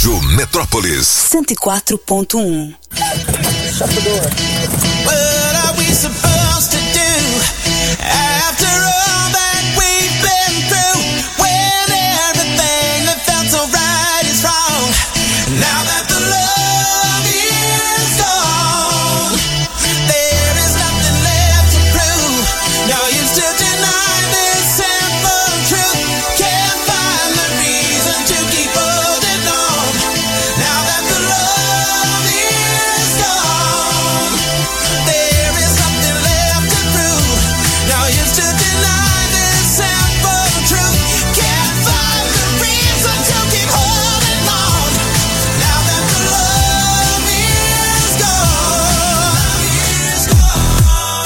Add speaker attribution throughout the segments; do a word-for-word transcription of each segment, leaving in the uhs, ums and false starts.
Speaker 1: Rádio Metrópolis
Speaker 2: cento e quatro ponto um.
Speaker 3: Shut the door. What are we supposed to do after all that we've been through? When everything that felt so right is wrong. Now that the love is gone, there is nothing left to prove. Now you still deny this simple truth. Can't find the reason to keep holding on. Now that the love is gone, there is nothing left to prove. Now you still deny this simple truth. Can't find the reason to keep holding on. Now that the love is gone, is gone.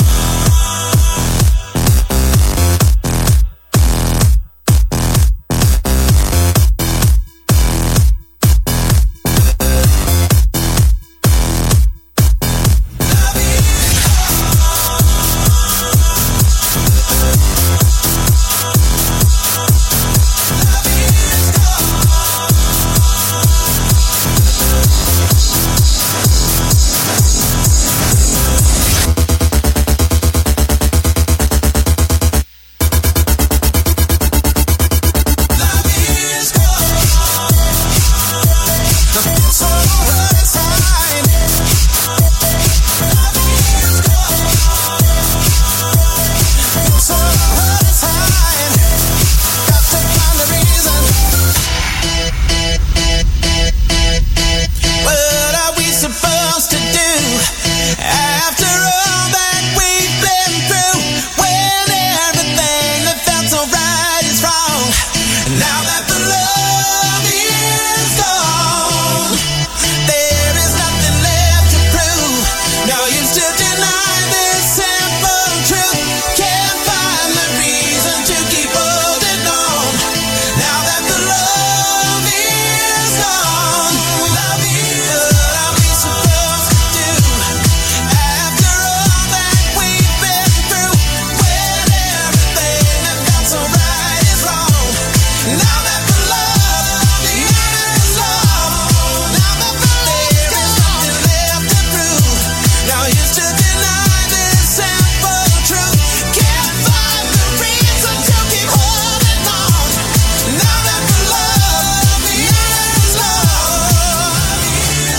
Speaker 3: What are we supposed to do after all that we've been through? When everything that felt so right is wrong. Now that the love is gone, there is nothing left to prove. Now you still deny this simple truth. Can't find the reason to keep holding on. Now that the love is gone, love is what are we supposed to do after all that we've been through? When everything that felt so right is wrong. Now that the love is gone, now that the there is nothing left to prove. Now you still deny this simple truth. Can't find the reason to keep holding on. Now that the love is gone, is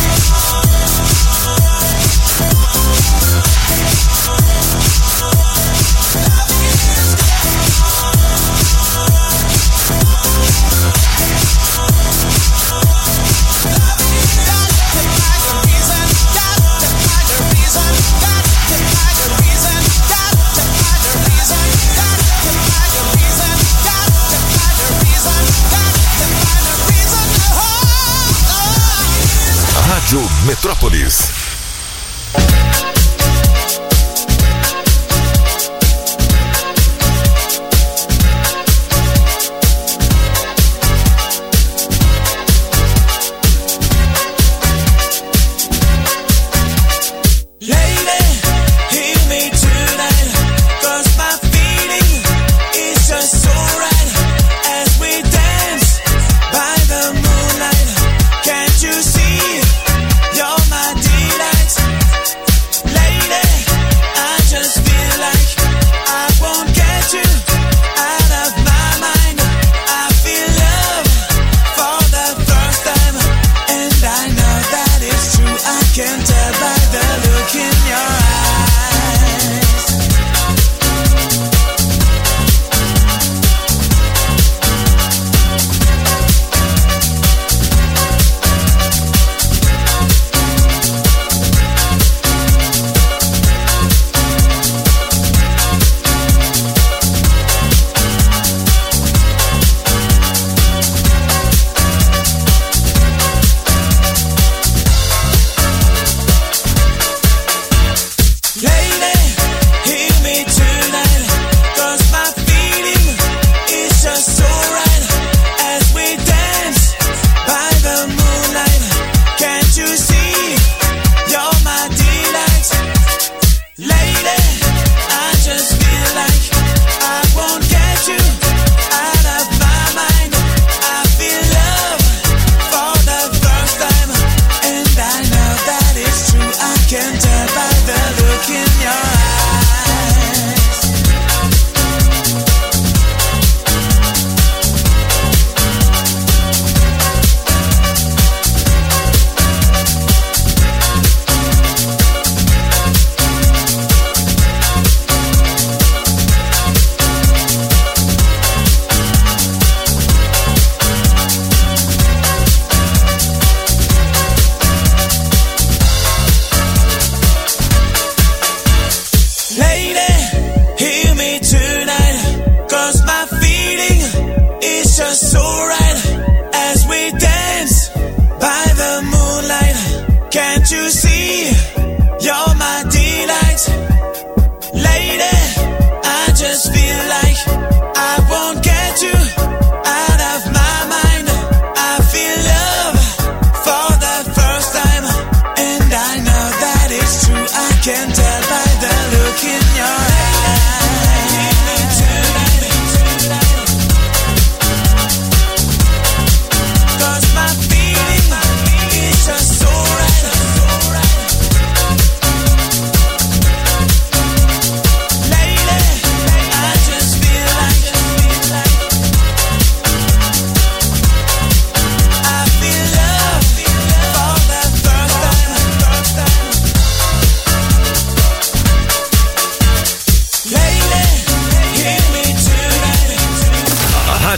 Speaker 1: Rádio Metrópolis.
Speaker 3: Lady, heal me tonight, 'cause my feeling is just so right as we dance by the moonlight. Can't you see you're my delight?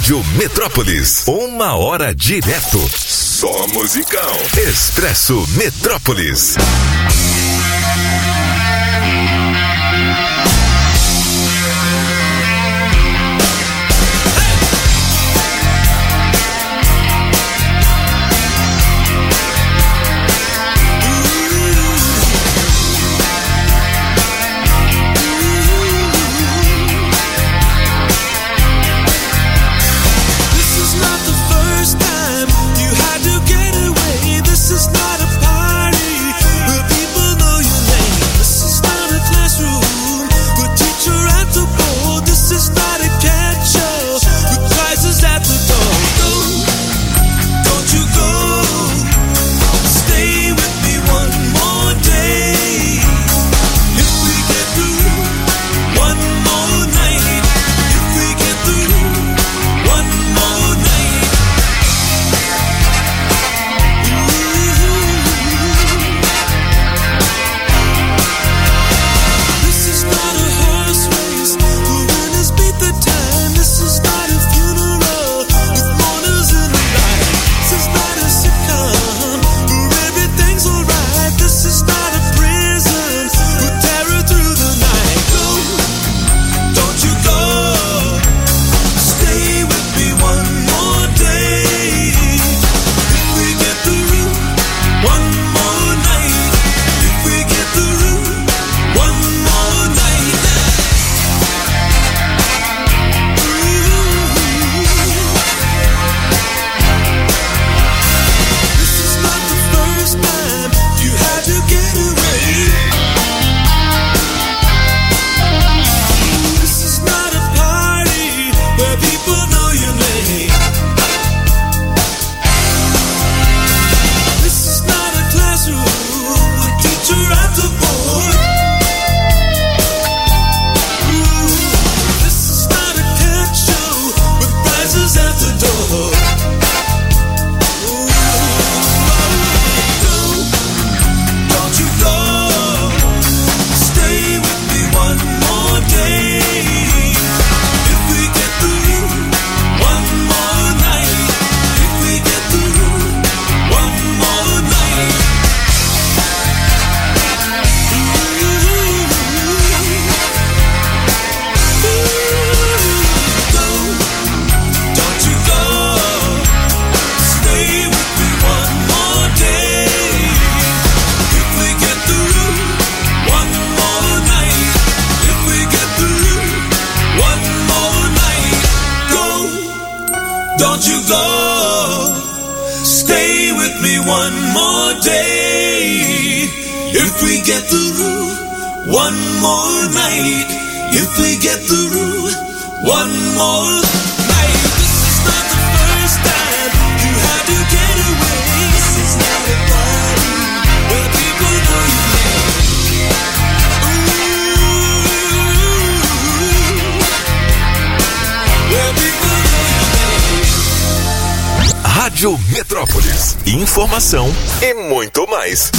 Speaker 1: Rádio Metrópolis, uma hora direto. Só musical. Expresso Metrópolis. Rádio Metrópolis. Informação e muito mais.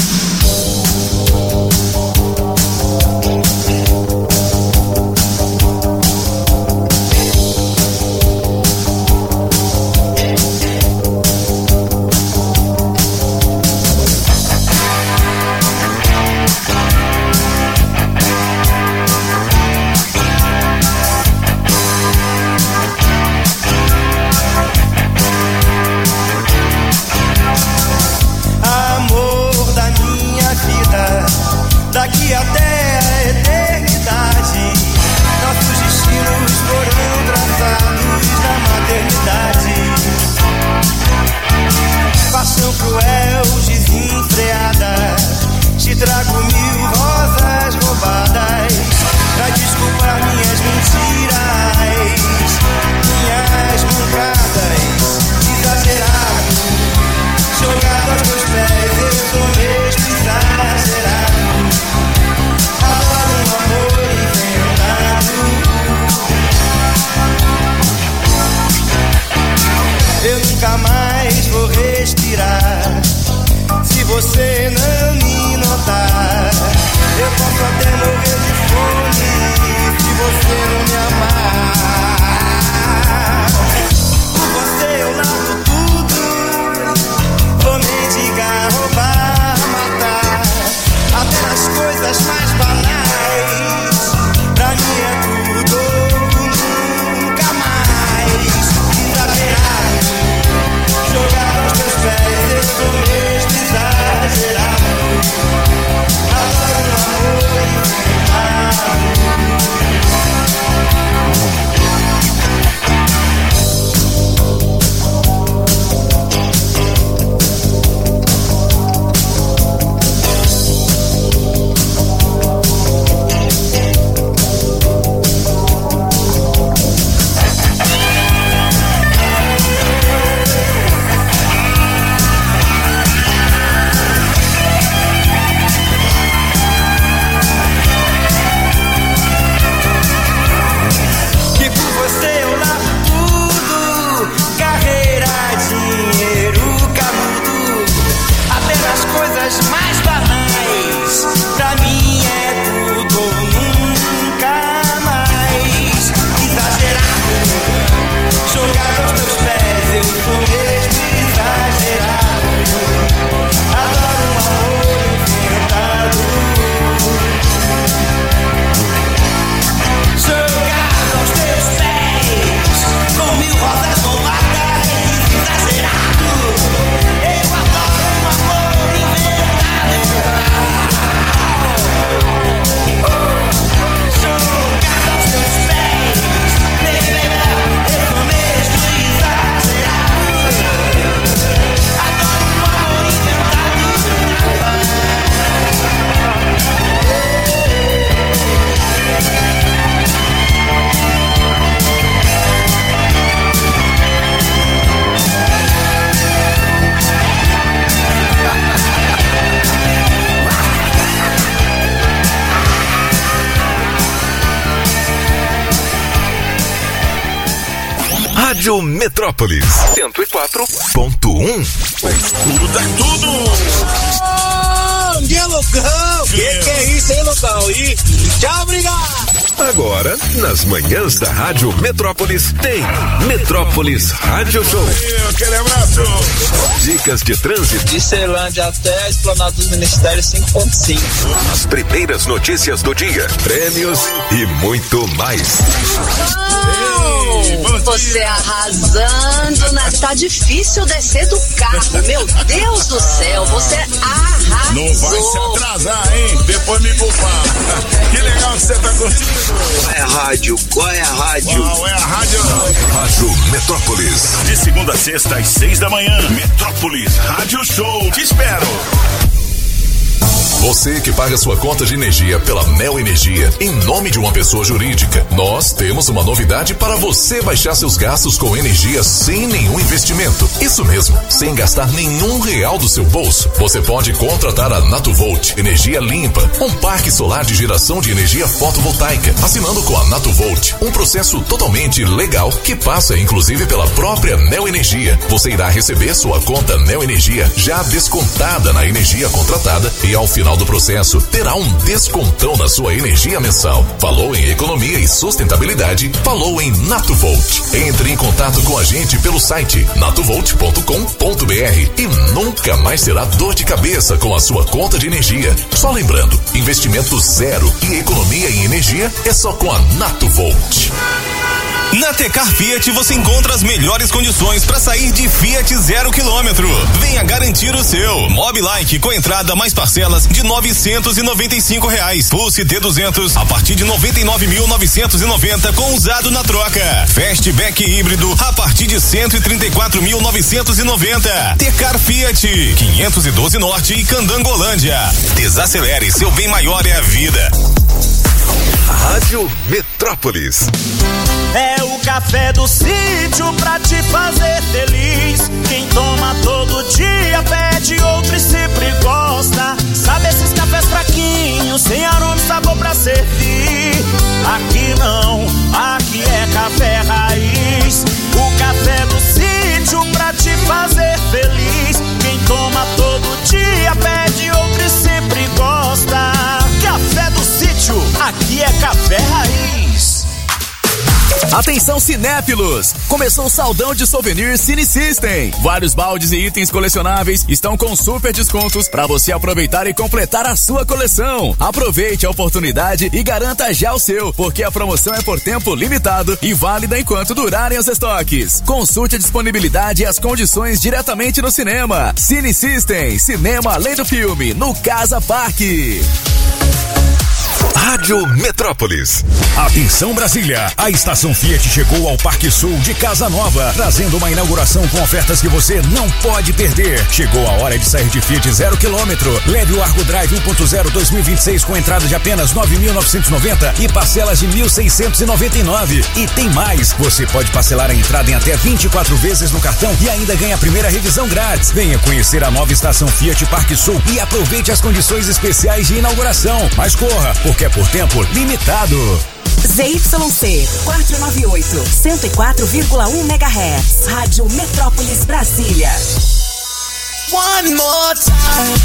Speaker 4: Você não me notar.
Speaker 1: Rádio Metrópolis cento e quatro ponto um.
Speaker 4: Escuta tudo!
Speaker 5: Bom dia, Lucão! Que que é isso, hein, Lucão? E tchau, obrigado!
Speaker 1: Agora, nas manhãs da Rádio Metrópolis, tem Metrópolis Rádio Show.
Speaker 4: Aquele abraço!
Speaker 1: Dicas de trânsito.
Speaker 6: De Ceilândia até a Esplanada dos Ministérios cinco ponto cinco.
Speaker 1: As primeiras notícias do dia, prêmios e muito mais.
Speaker 7: Oh, você arrasando, na... tá difícil descer do carro, meu Deus do céu, você arrasou.
Speaker 4: Não vai se atrasar, hein? Depois me culpar. Que legal que você tá curtindo.
Speaker 6: Qual é a rádio? Qual é a rádio?
Speaker 4: Qual é a rádio?
Speaker 1: Rádio Metrópolis.
Speaker 4: De segunda a sexta às seis da manhã. Metrópolis Rádio Show. Te espero.
Speaker 8: Você que paga sua conta de energia pela Neo Energia em nome de uma pessoa jurídica, nós temos uma novidade para você baixar seus gastos com energia sem nenhum investimento. Isso mesmo, sem gastar nenhum real do seu bolso. Você pode contratar a Natuvolt Energia Limpa, um parque solar de geração de energia fotovoltaica, assinando com a Natuvolt, um processo totalmente legal que passa inclusive pela própria Neo Energia. Você irá receber sua conta Neo Energia já descontada na energia contratada e ao final do processo terá um descontão na sua energia mensal. Falou em economia e sustentabilidade? Falou em Natuvolt. Entre em contato com a gente pelo site natuvolt ponto com ponto br e nunca mais terá dor de cabeça com a sua conta de energia. Só lembrando, investimento zero e economia em energia é só com a Natuvolt.
Speaker 9: Na Tecar Fiat você encontra as melhores condições para sair de Fiat zero quilômetro. Venha garantir o seu. Mobilike com entrada mais parcelas de novecentos e noventa e cinco reais. Pulse T duzentos a partir de noventa e nove mil novecentos e noventa com usado na troca. Fastback híbrido a partir de cento e trinta e quatro mil novecentos e noventa. Tecar Fiat quinhentos e doze Norte e Candangolândia. Desacelere, seu bem maior é a vida.
Speaker 1: Rádio Metrópolis.
Speaker 5: É o café do sítio pra te fazer feliz. Quem toma todo dia pede outro e sempre gosta. Sabe esses cafés fraquinhos, sem aroma e sabor pra servir? Aqui não, aqui é café raiz. O café do sítio pra te fazer feliz. Quem toma todo dia pede outro e sempre gosta. Café do sítio, aqui é café raiz.
Speaker 10: Atenção cinéfilos! Começou o saldão de souvenirs Cine System. Vários baldes e itens colecionáveis estão com super descontos para você aproveitar e completar a sua coleção. Aproveite a oportunidade e garanta já o seu, porque a promoção é por tempo limitado e válida enquanto durarem os estoques. Consulte a disponibilidade e as condições diretamente no cinema. Cine System, cinema além do filme, no Casa Parque.
Speaker 1: Rádio Metrópolis.
Speaker 11: Atenção Brasília, a estação Fiat chegou ao Parque Sul de Casa Nova, trazendo uma inauguração com ofertas que você não pode perder. Chegou a hora de sair de Fiat zero quilômetro. Leve o Argo Drive um ponto zero dois mil e vinte e seis com entrada de apenas nove mil novecentos e noventa e parcelas de mil seiscentos e noventa e nove. E tem mais, você pode parcelar a entrada em até vinte e quatro vezes no cartão e ainda ganha a primeira revisão grátis. Venha conhecer a nova estação Fiat Parque Sul e aproveite as condições especiais de inauguração. Mas corra, porque é por tempo limitado.
Speaker 2: Z Y C quatrocentos e noventa e oito, cento e quatro vírgula um megahertz. Rádio Metrópolis Brasília.
Speaker 3: One more time.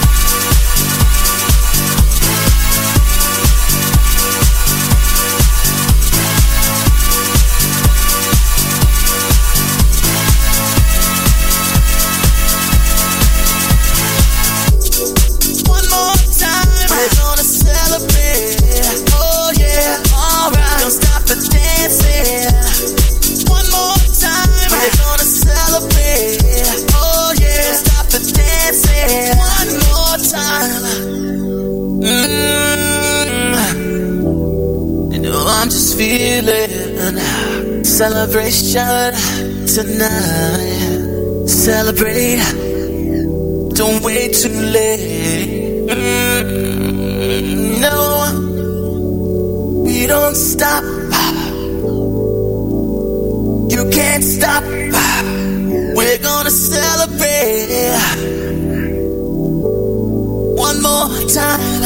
Speaker 3: One more time. We're gonna celebrate. Oh yeah, alright. Don't stop the dancing. One more time. We're gonna celebrate. Oh yeah, don't stop the dancing. One more time. Mm. You know I'm just feeling celebration tonight. Celebrate. Don't wait too late. Mm, no, we don't stop. You can't stop. We're gonna celebrate. One more time.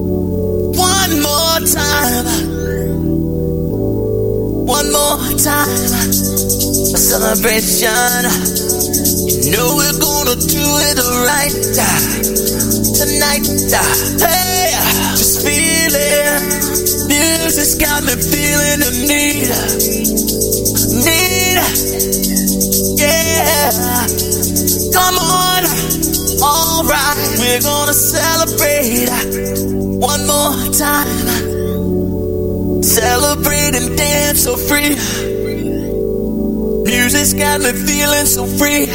Speaker 3: One more time. One more time. celebration. You know we're gonna do it right tonight. Hey, just feel it. Music's got me feeling the need, need. Yeah, come on. All right, we're gonna celebrate one more time. Celebrate and dance so free. Music's got me feeling so free.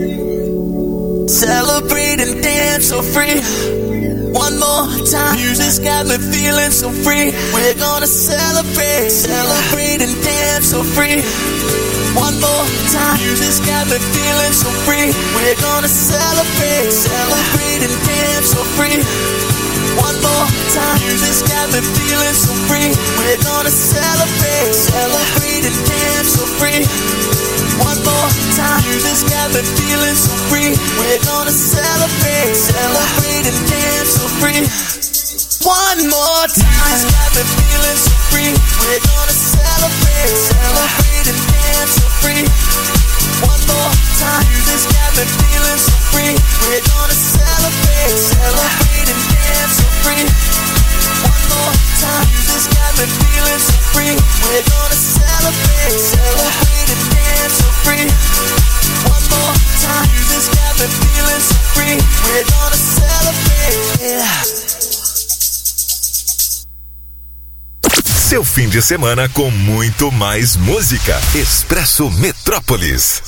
Speaker 3: Celebrate and dance so free. One more time. Music's got me feeling so free. We're gonna celebrate, celebrate and dance so free. One more time. Music's got me feeling so free. We're gonna celebrate, celebrate and dance so free. One more time. Music's got me feeling so free. We're gonna celebrate, celebrate and dance so free. One more time. Music's got me feeling so free. We're gonna celebrate, celebrate and dance so free. One more time. Music's got me feeling so free. We're gonna celebrate, celebrate and dance so free. One more time. Music's got me feeling so free. We're gonna celebrate, celebrate and dance so free. One more time. Music's got me feeling so free. We're gonna celebrate, celebrate and dance so free. One more time. Music's got me feeling so free. We're gonna celebrate. Yeah.
Speaker 1: Seu fim de semana com muito mais música. Expresso Metrópolis.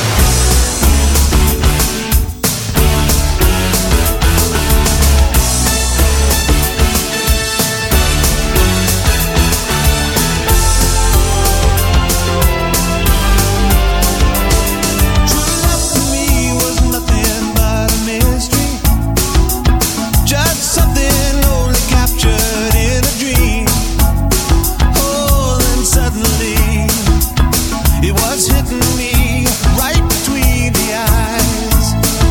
Speaker 3: Hitting me right between the eyes.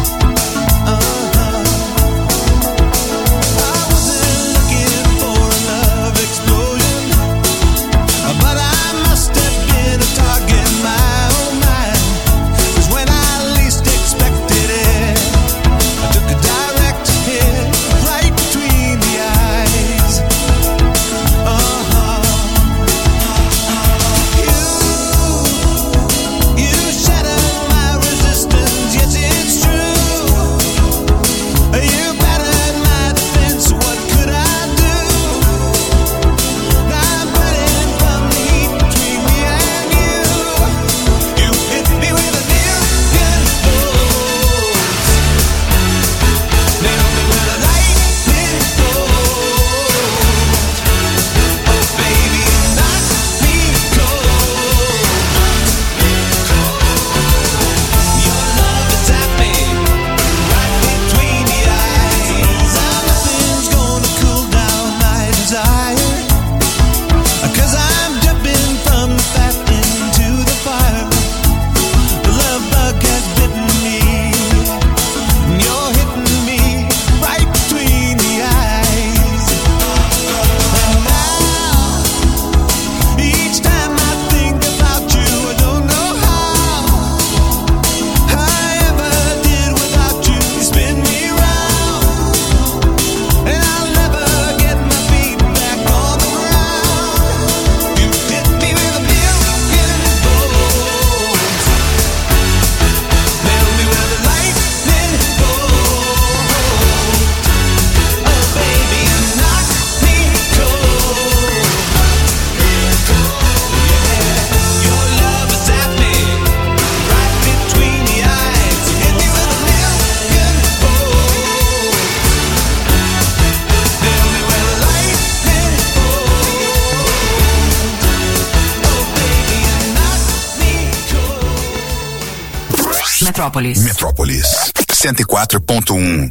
Speaker 2: Metrópolis.
Speaker 11: Metrópolis. cento e quatro ponto um.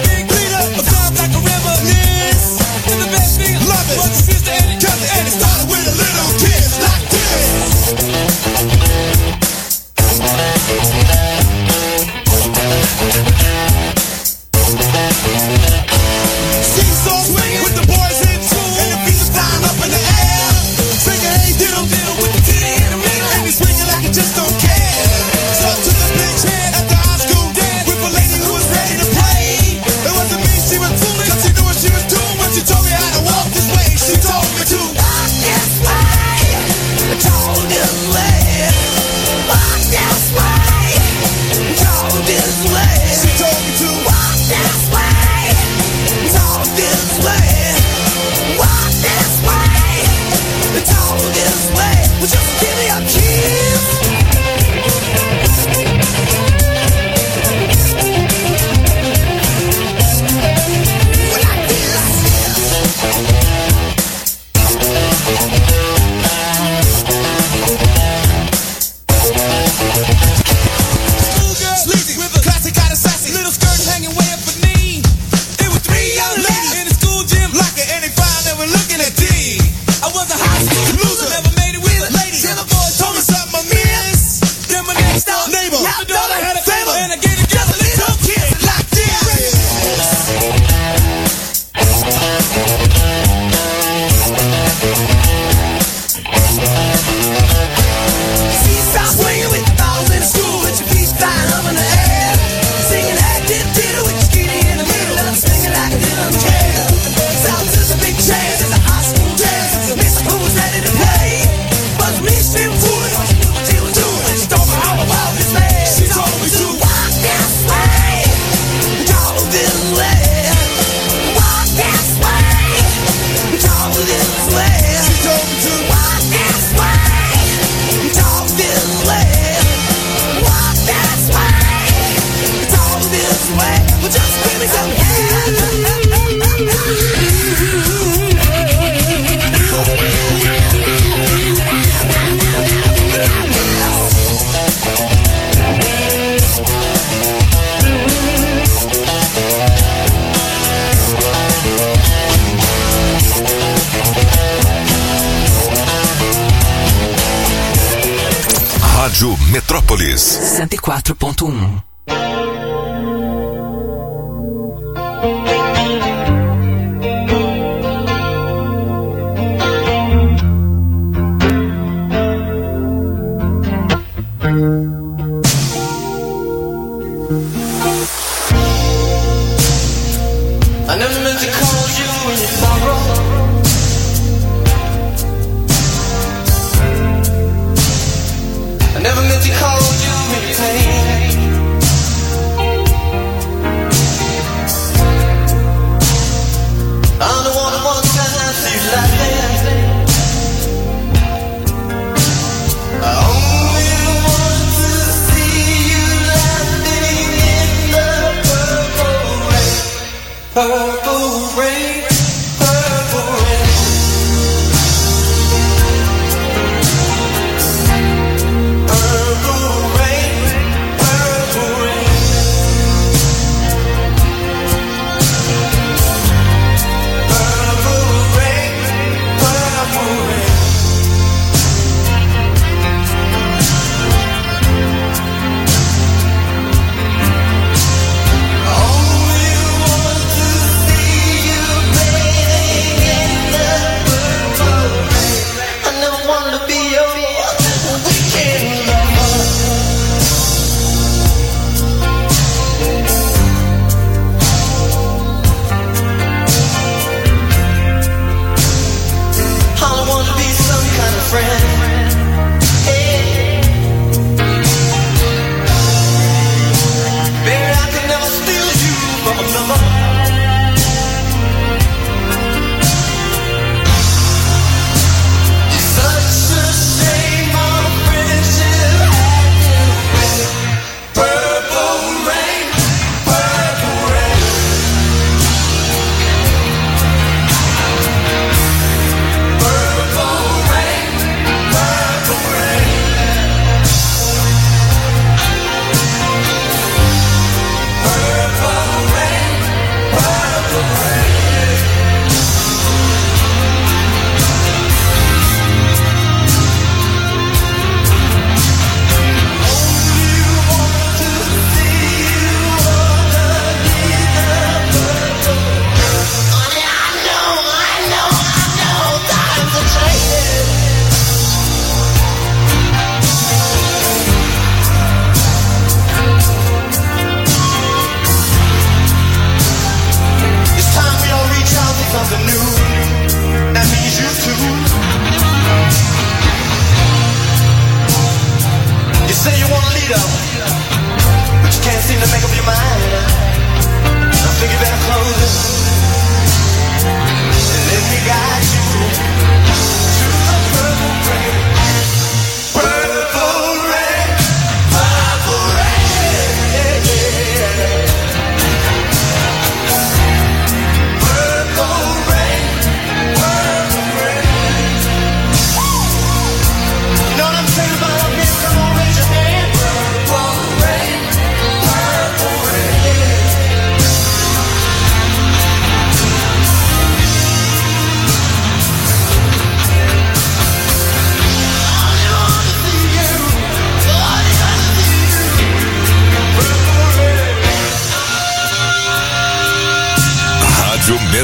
Speaker 3: Love it. What's your sister and your cousin and it started
Speaker 1: Rádio Metrópolis
Speaker 2: cento e quatro ponto um.
Speaker 3: I never meant to call you in your sorrow. I never meant to call you in your pain. I'm the one who wants to see you laughing. I only want to see you laughing in the purple rain. Purple rain, purple rain. Purple rain, purple rain. Purple rain, purple rain. Only want to see you bathing in the purple rain. I never wanted to be your weekend lover. I don't want to be some kind of friend. Hey. Baby, I can never steal you from another. It's such a shame our friendship had to end. Purple rain, purple rain. Purple rain, purple rain. Purple rain, purple rain. Only want to see you underneath the purple rain. Honey, I know, I know, I know times are changing. It's time we all reach out to something new. That means you too. You say you want a leader, but you can't seem to make up your mind. I think you better close it and let me guide you to the purple rain. Purple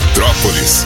Speaker 1: Metrópolis.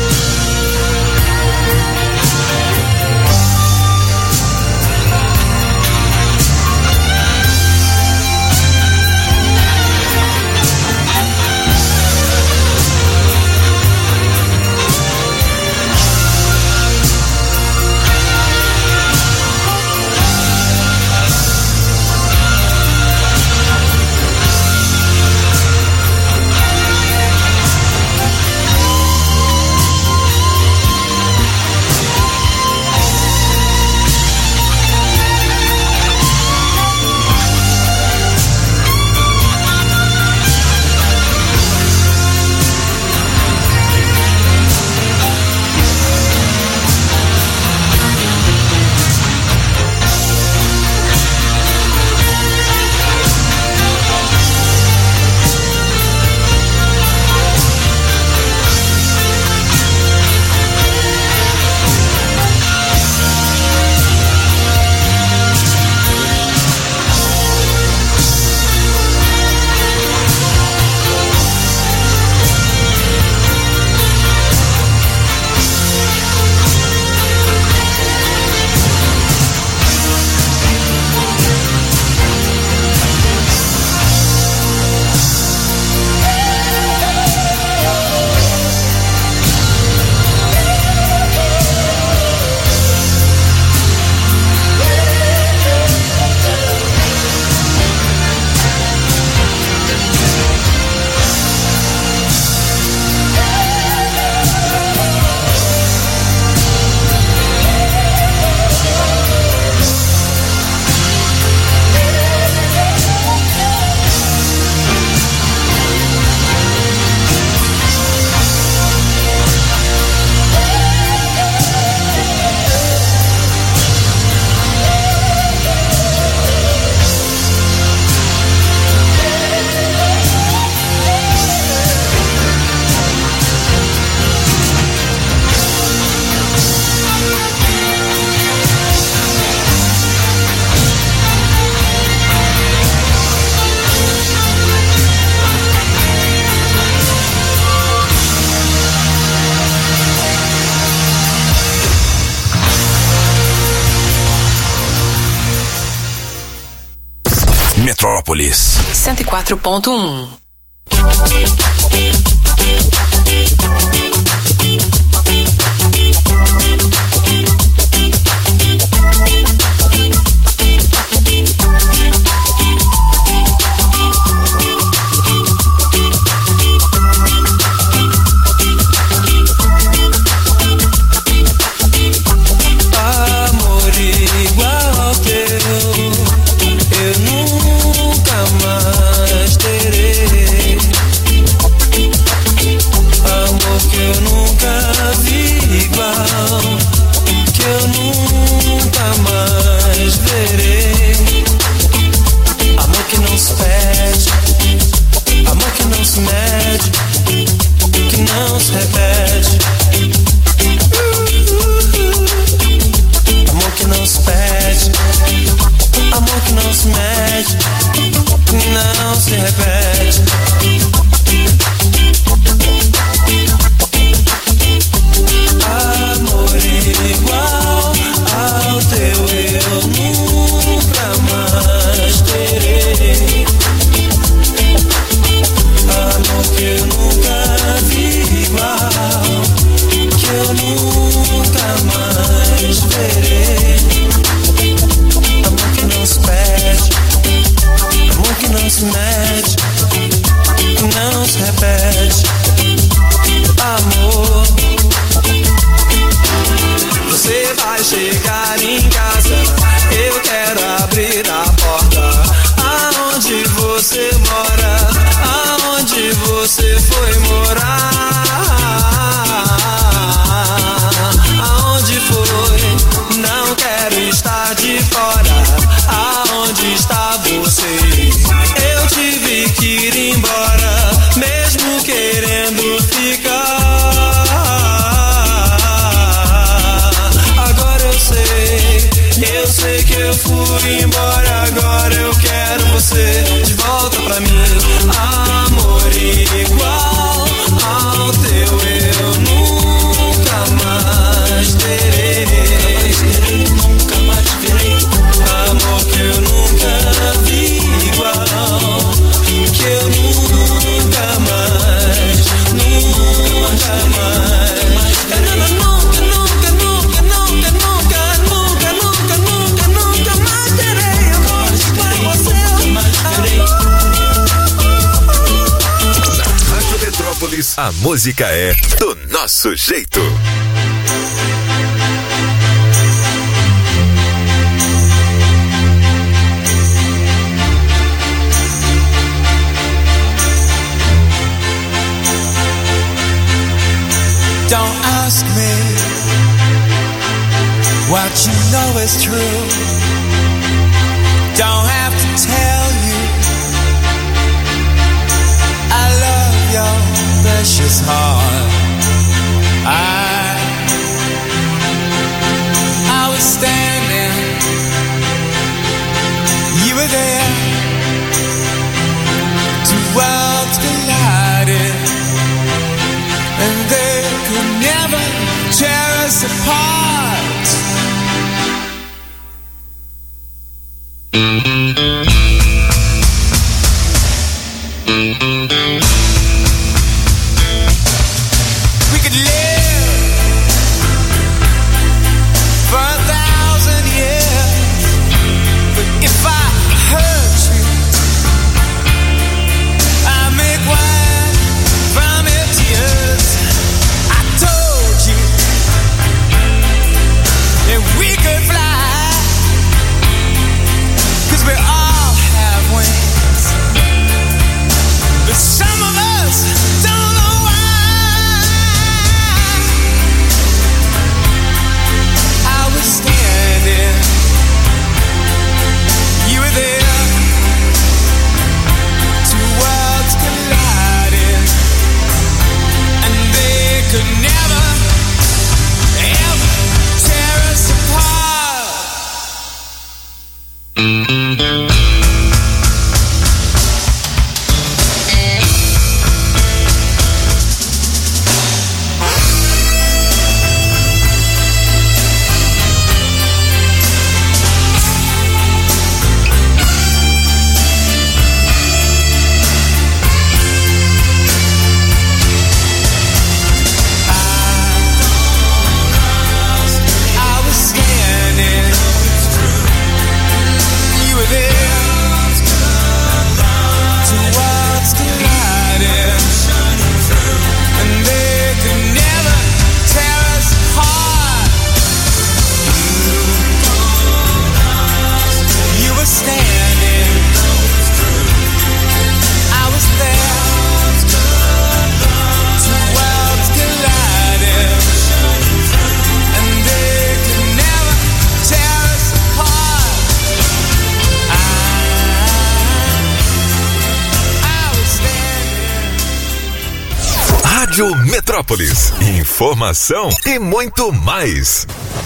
Speaker 1: Metrópolis
Speaker 2: cento e quatro ponto um.
Speaker 3: Fui embora, agora eu quero você de volta pra mim. Amor igual ao teu.
Speaker 1: A música é do nosso jeito.
Speaker 3: Don't ask me what you know is true. Don't have to tell you I love your precious heart. I I was standing, you were there. Two worlds collided, and they could never tear us apart. We could live for a thousand years, but if I hurt you, I make wine from your tears. I told you that we could fly, 'cause we all have wings, but some of us don't know why. I was standing, you were there. Two worlds collided, and they could never, ever tear us apart. I was standing, you were there. Two worlds collided, and they could never tear us apart. You were standing, I was there. Two worlds collided, and they could never tear us apart. I, I was standing.
Speaker 1: Rádio Metrópolis. Informação e muito mais.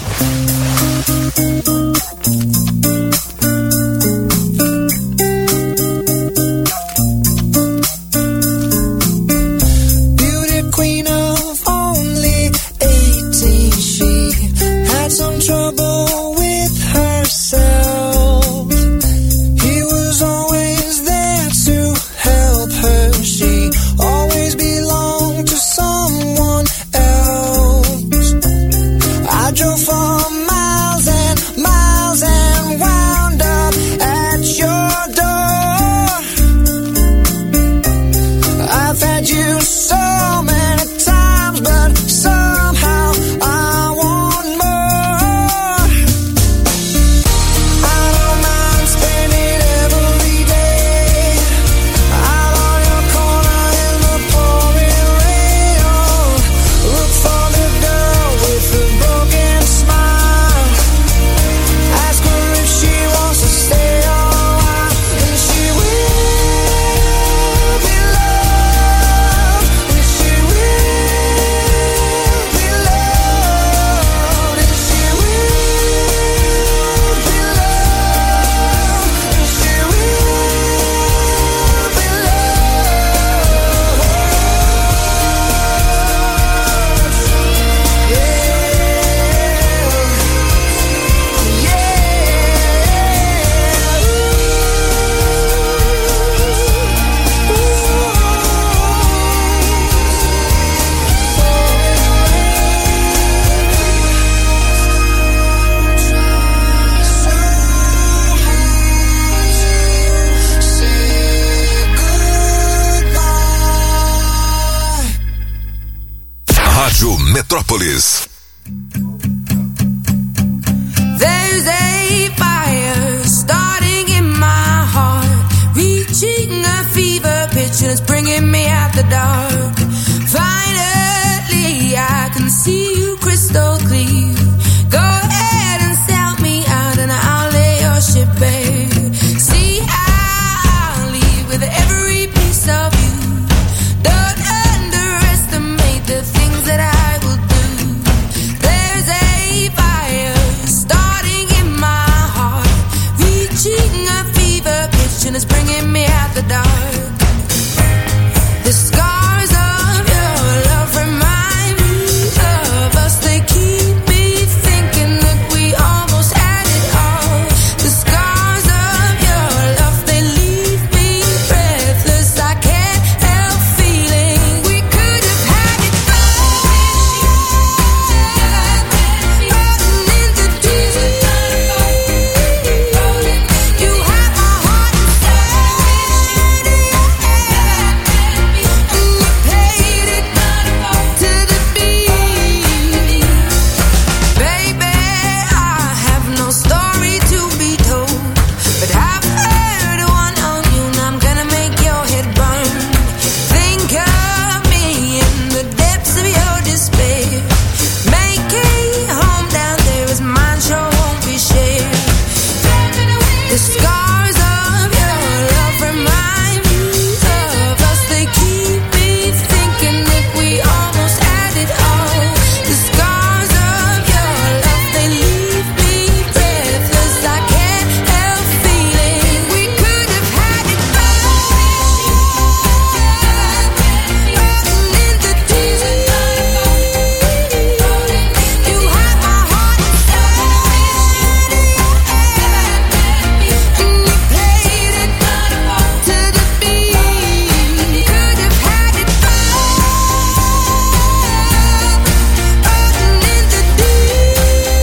Speaker 3: Beauty queen of only eighteen, she had some trouble with herself. He was always there to help her. She always belonged to someone else. I drove for miles and miles
Speaker 1: Metrópolis.
Speaker 12: There's a fire starting in my heart, reaching a fever pitch and it's bringing me out the dark. Finally, I can see you crystal clear. Go ahead and sell me out and I'll lay your ship bare. See, I'll leave with every piece of you. Don't underestimate the things that I will do. There's a fire starting in my heart, reaching a fever pitch and it's bringing me out the dark. The scars of your love remind me of us. They keep me thinking that we almost had it all. The scars of your love, they leave me breathless. I can't help feeling we could have had it all. Rolling into deep. You had my heart inside, and you played it to the beat. Baby, I have no story to be told, but I've heard one on you and I'm gonna make your head burn. Think of me in the depths of your despair. Make a home down there as mine sure won't be shared. The scars of your love remind me of us. They keep me thinking that we almost had it all. The scars of your love, they leave me breathless. I can't help feeling we could have had it all. Rolling into deep. You had my heart inside, and you played it to the beat. Could have had it all. Rolling into deep.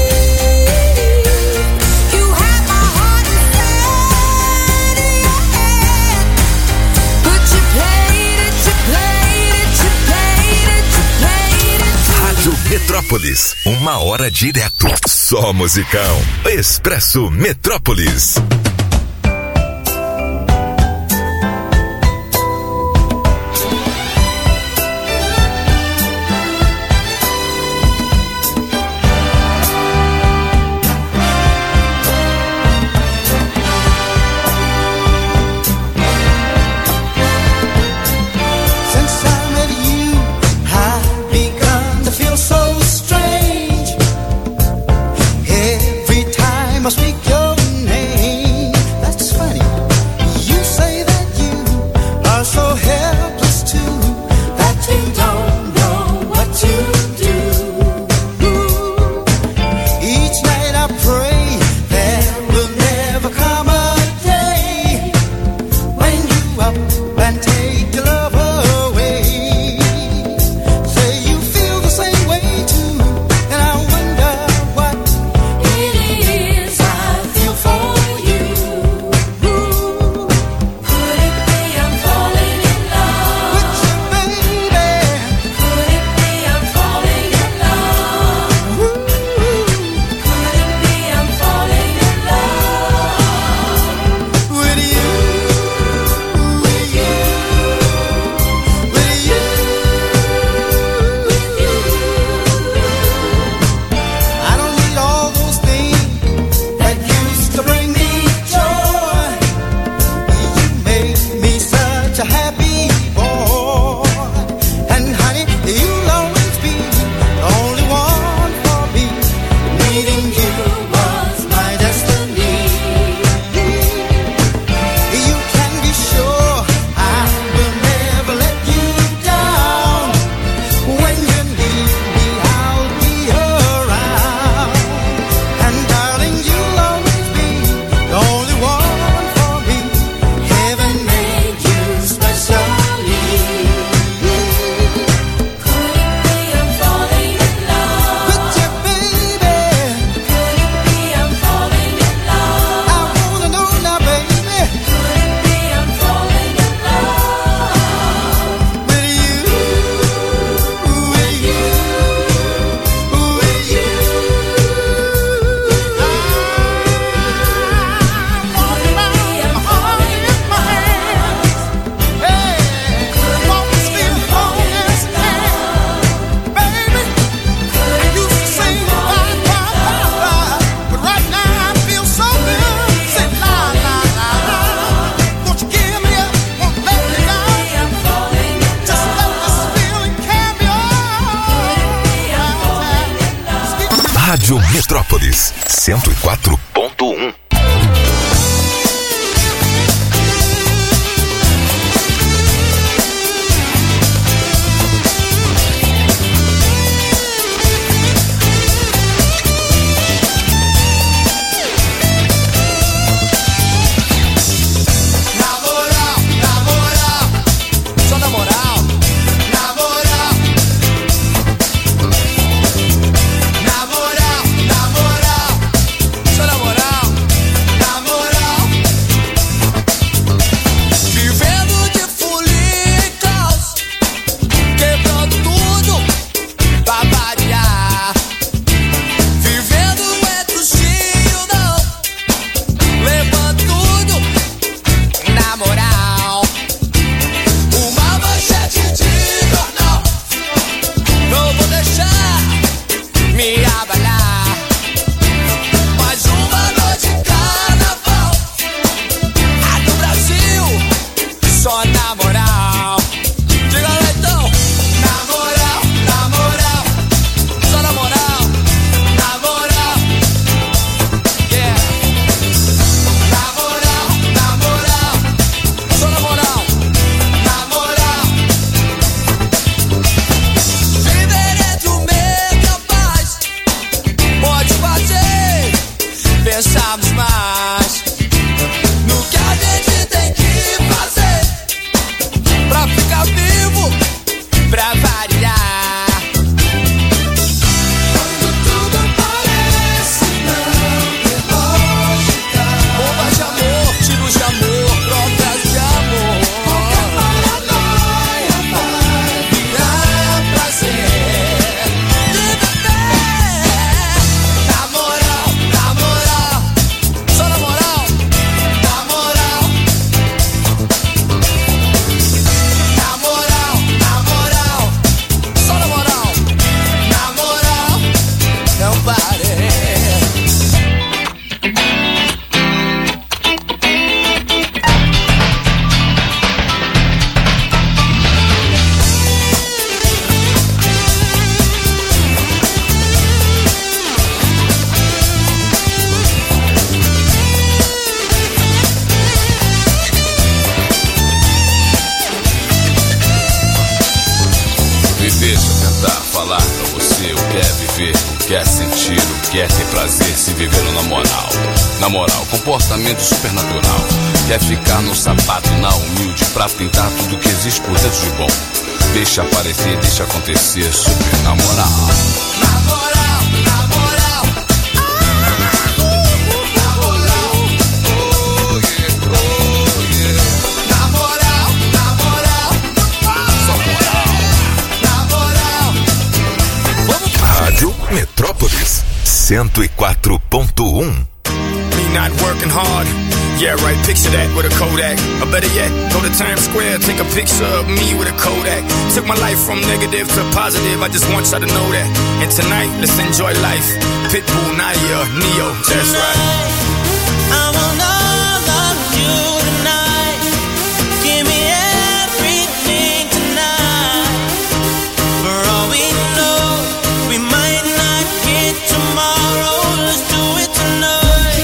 Speaker 12: You had my heart inside of your head, but you played it, you played it, you played it, you played it.
Speaker 1: Rádio Metrópolis, uma hora direto. Só musicão. Expresso Metrópolis.
Speaker 3: Since I met you, I've begun to feel so strange. Every time I speak your name,
Speaker 1: Rádio Metrópolis cento e quatro ponto um.
Speaker 13: Comportamento supernatural. Quer ficar no sapato, na humilde, pra tentar tudo que existe por dentro de bom. Deixa aparecer, deixa acontecer, super na moral. Na moral, na moral. Na moral, oh yeah, oh yeah. Na moral, na moral. Só moral. Na moral.
Speaker 1: Rádio Metrópolis cento e quatro ponto um.
Speaker 14: Not working hard, yeah right, picture that with a Kodak. Or better yet, go to Times Square, take a picture of me with a Kodak. Took my life from negative to positive, I just want y'all to know that. And tonight, let's enjoy life. Pitbull, Naya, Neo, that's right.
Speaker 3: I want all of you tonight. Give me everything tonight. For all we know, we might not get tomorrow. Let's do it tonight.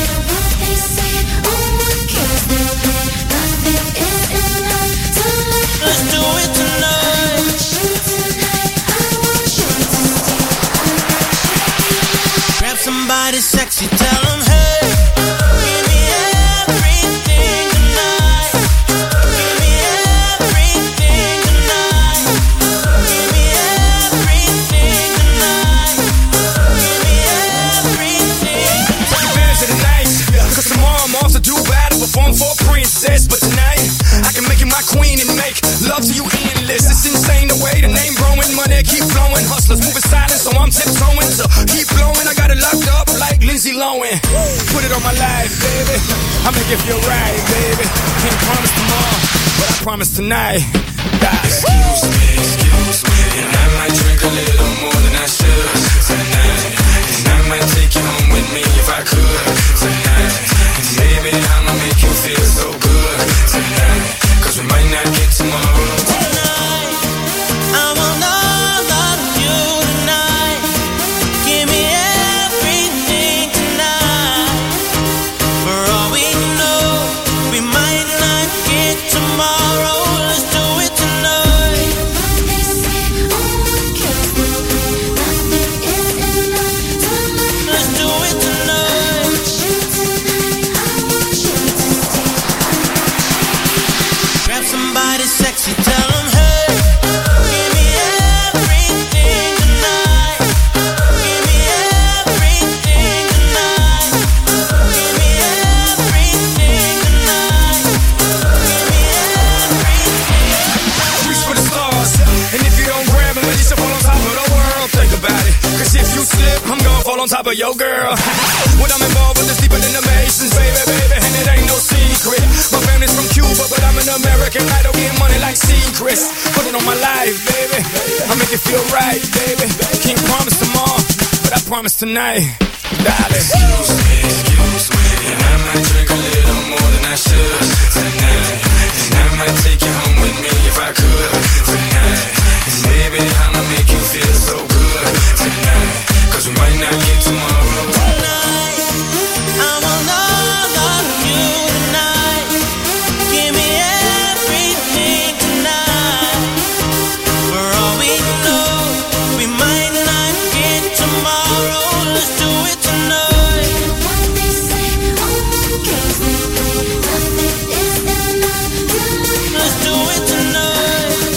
Speaker 3: Somebody sexy, tell them, hey, give me everything tonight. Give me everything tonight. Give me everything tonight. Give me everything tonight.
Speaker 14: Take advantage of the night, cause tomorrow I'm off to Dubai to perform for a princess. But tonight, I can make you my queen and make love to you endless. It's insane the way the name growing, money keep flowing. Hustlers moving silent, so I'm tiptoeing. So keep blowing, I got it locked up like Lindsay Lohan. Put it on my life, baby. I'ma give you a ride, baby. Can't promise tomorrow, but I promise tonight. Die. Excuse me, excuse me, and I might drink a little more than I should tonight. And I might take you home with me if I could tonight. And baby, I'ma make you feel so good tonight. Cause we might not get tomorrow.
Speaker 3: Tonight, I want all of you tonight. Give me everything. somebody sexy, tell them, hey, give me everything tonight. Give me everything tonight. Give me everything tonight. Give me everything.
Speaker 14: Reach for the stars, and if you don't grab them, at least fall on top of the world. Think about it, cause if you slip, I'm gonna fall on top of your girl. When I'm involved with this deeper than the Masons, baby, baby, and it ain't no secret. My family's from Cuba, but I'm an American idol, getting money like secrets. Put it on my life, baby, I make it feel right, baby. Can't promise tomorrow, but I promise tonight, darling. Excuse me, excuse me, and I might drink a little more than I should tonight. And I might take you home with me if I could tonight. And baby, I'ma make you feel so good tonight, cause we might not get tomorrow.
Speaker 3: Tonight, I will love on you tonight. Give me everything tonight. For all we know, we might not get tomorrow. Let's do it tonight. Let's do it tonight.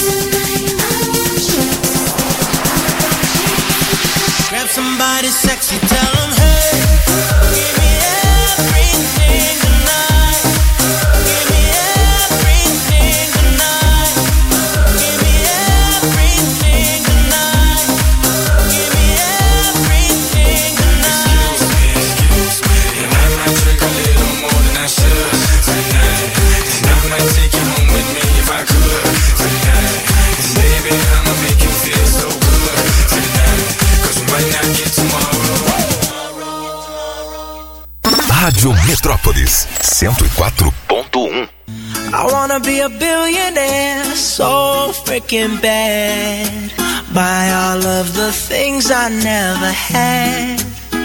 Speaker 3: Grab somebody sexy, tell them, hey, give me everything tonight. Give me everything tonight. Give me everything tonight. Give me everything tonight.
Speaker 14: Excuse me, and I might drink a little more than I should tonight. And I might take you home with me if I could tonight. And baby, I'ma make you feel so good tonight, cause we might not get tomorrow.
Speaker 1: Rádio Metrópolis cento e quatro ponto um.
Speaker 3: I wanna be a billionaire, so freaking bad. Buy all of the things I never had.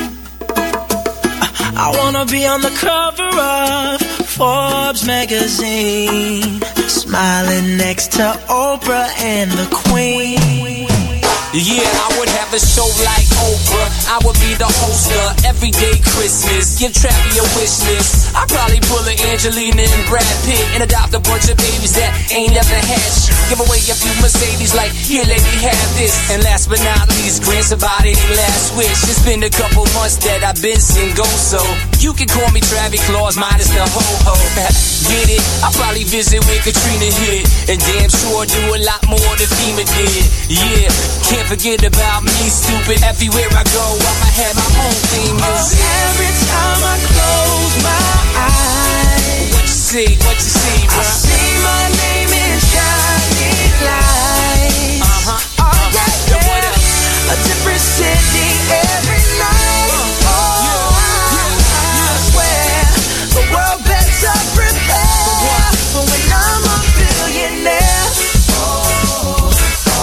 Speaker 3: I wanna be on the cover of Forbes magazine, smiling next to Oprah and the Queen.
Speaker 15: Yeah, I would have a show like Oprah. I would be the host of Everyday Christmas. Give Travi a wish list. I'd probably pull a Angelina and Brad Pitt and adopt a bunch of babies that ain't never had shit. Give away a few Mercedes like, here lady, have this. And last but not least, grant somebody their last wish. It's been a couple months that I've been single, so you can call me Travi Claus minus the ho-ho. Get it? I'll probably visit where Katrina hit, and damn sure do a lot more than FEMA did. Yeah, can't forget about me, stupid. Everywhere I go, I'ma have my own theme music.
Speaker 3: Oh, every time I close my eyes,
Speaker 15: what you see, what you see, bro?
Speaker 3: I see my name in shining lights.
Speaker 15: Uh-huh,
Speaker 3: oh, yeah,
Speaker 15: uh-huh.
Speaker 3: yeah.
Speaker 15: What else?
Speaker 3: A different city every night. Oh, yeah, yeah, yeah. I swear the world better prepare for when I'm a billionaire. Oh, oh,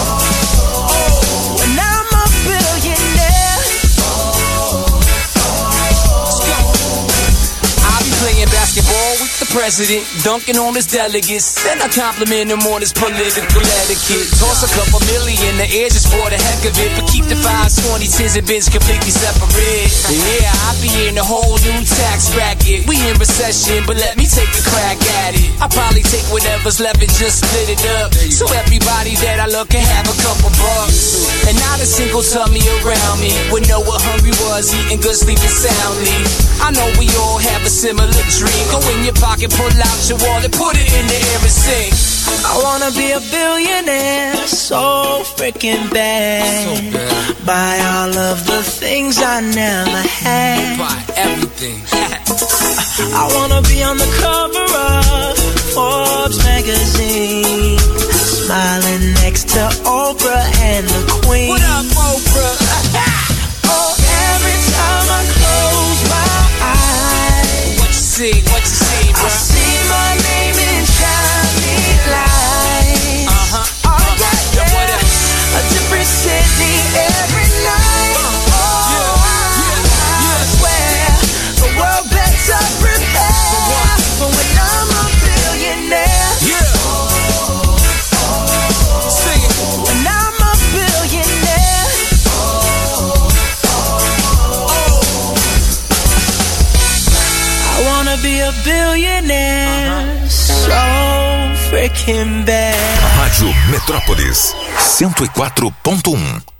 Speaker 3: oh. When I'm a billionaire. Oh, oh.
Speaker 15: Let's go. I'll be playing basketball with the president, dunking on his delegates. Then I compliment him on his political etiquette. Toss a couple million in the air just for the heck of it, but keep the fives, twenties, tens, and bins completely separate. Yeah, I'll be in a whole new tax bracket. We in recession, but let me take a crack at it. I'll probably take whatever's left and just split it up, so everybody that I love can have a couple bucks. And not a single tummy around me would know what hungry was, eating good, sleeping soundly. I know we all have a similar dream. Go in your pocket, pull out your wallet, put it in the air and sing.
Speaker 3: I wanna be a billionaire, so freaking bad.
Speaker 15: So bad.
Speaker 3: Buy all of the things I never had.
Speaker 15: Buy everything.
Speaker 3: I wanna be on the cover of Forbes magazine, smiling next to Oprah and the Queen.
Speaker 15: What up, Oprah?
Speaker 3: Oh, every time I close my eyes,
Speaker 15: what you see, what you see, bro?
Speaker 3: I see my name in shining lights.
Speaker 15: Uh-huh.
Speaker 3: Oh, yeah, yeah.
Speaker 15: What up?
Speaker 3: A different city every night. Oh,
Speaker 15: yeah, yeah,
Speaker 3: I swear the world better prepare for when I'm a billionaire.
Speaker 15: Yeah.
Speaker 3: Oh, oh,
Speaker 15: sing it.
Speaker 3: when I'm a billionaire. Oh, oh, oh. I wanna be a billionaire, uh-huh. so Breaking Bad.
Speaker 1: Rádio Metrópolis cento e quatro ponto um.